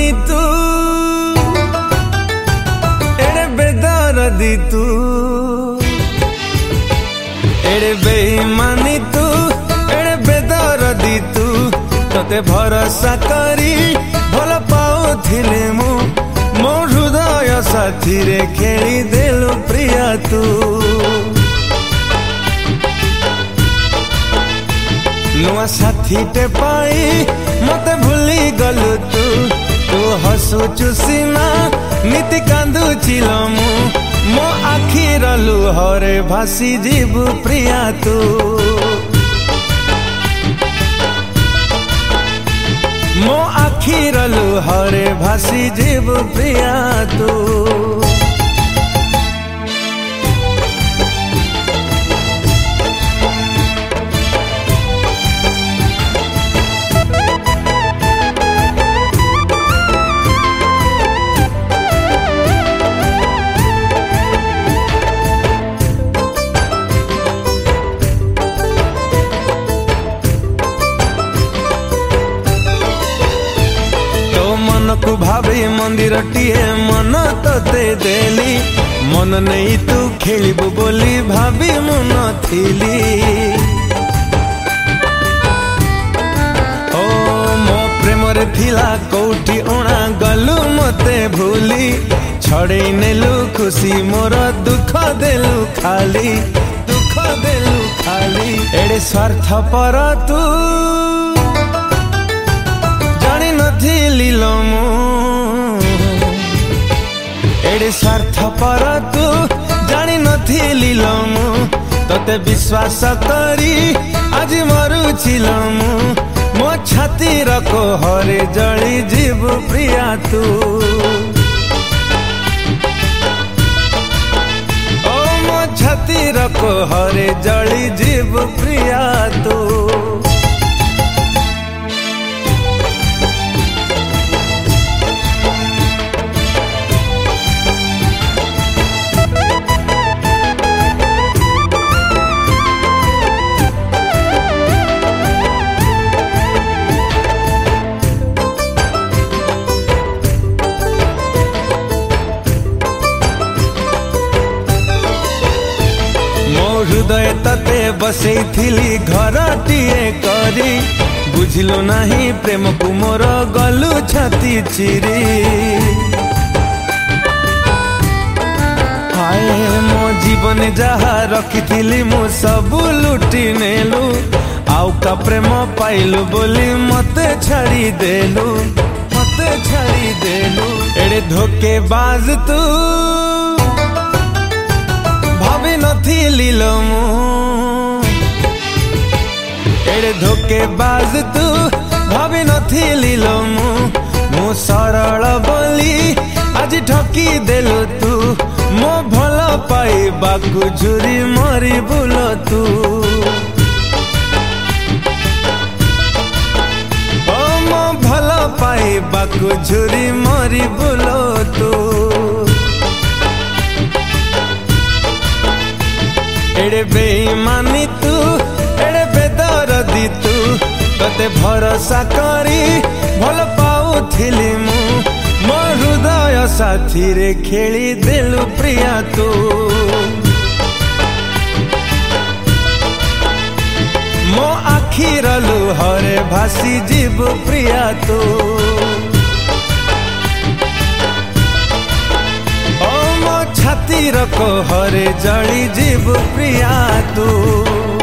बेईमानी तू एड़े बेदर्दी तू एड़े बेईमानी तू एड़े बेदर्दी तू तते भरोसा करी भल पाउथिले मु मो हृदय साथी रे खेली देलु प्रिया तू नुआ साथी टे पाई मते भूली गलु तू तू हसुचु सीना नीति कांदु चिलमु मो आखिर लुहरे भासी जीवु प्रिया तू मो आखिर लुहरे भासी जीवु प्रिया तू को भावे मंदिर टीए मन तते देली मन नहीं तू खेलिबु बोली भाभी मन थिली ओ मो प्रेम रे थिला कोठी ओणा गलु मते भूली छड़े नेलु खुशी मोर दुख देलु खाली एड़े स्वार्थ पर तू जानी नथिली लमु एड़े स्वार्थ पर तू जानी नथिली लमु तते विश्वास करी आज मरुचिलमु मो छाती रको हरे जली जीवु प्रिया तू ओ मो छाती रको हरे जली जीवु प्रिया तू हृदय तते बसई थिली घरटीए करी बुझिलो नहीं प्रेम को मोर गलु छाती चिरी हाय मो जीवन जहा रखी मु सबु लुटी नेलु आउ का प्रेम पाइलु बोली मते छाड़ी देलु एड़े धोखेबाज तू भाभी नथिली लमु एड़े धोखेबाज तू भाभी नथिली लमु मु सरल बोली आज ठकी देलु तू मो भल पाइबाकु झुरी मरी बुल तू ओ मो भल पाइबाकु झुरी मरी बुल तू एड़े बेईमानी तू एड़े बेदर्दी तू तते भरोसा करी भल पाउथिली मु मो हृदय साथी रे खेली देलु प्रिया तू मो आखिर लुहरे भासी जीवु प्रिया तू छाती रको हरे जली जीवु प्रिया तू।